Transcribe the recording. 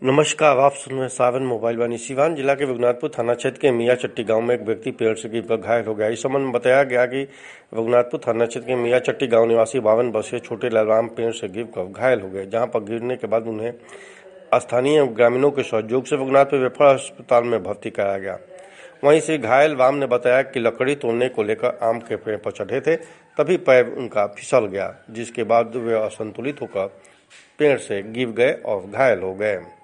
नमस्कार, आप सुन रहे हैं सावन मोबाइल वाणी। सिवान जिला के रघुनाथपुर थाना क्षेत्र के मियाँ चट्टी गांव में एक व्यक्ति पेड़ से गिरकर घायल हो गया। इस संबंध में बताया गया कि रघुनाथपुर थाना क्षेत्र के मियाँ चट्टी गांव निवासी 52 वर्षीय छोटे लालराम पेड़ से गिरकर घायल हो गए, जहां पर गिरने के बाद उन्हें स्थानीय ग्रामीणों के सहयोग से रघुनाथपुर रेफरल अस्पताल में भर्ती कराया गया। वहीं से घायल राम ने बताया कि लकड़ी तोड़ने को लेकर आम के पेड़ पर चढ़े थे, तभी पैर उनका फिसल गया, जिसके बाद वे असंतुलित होकर पेड़ से गिर गए और घायल हो गए।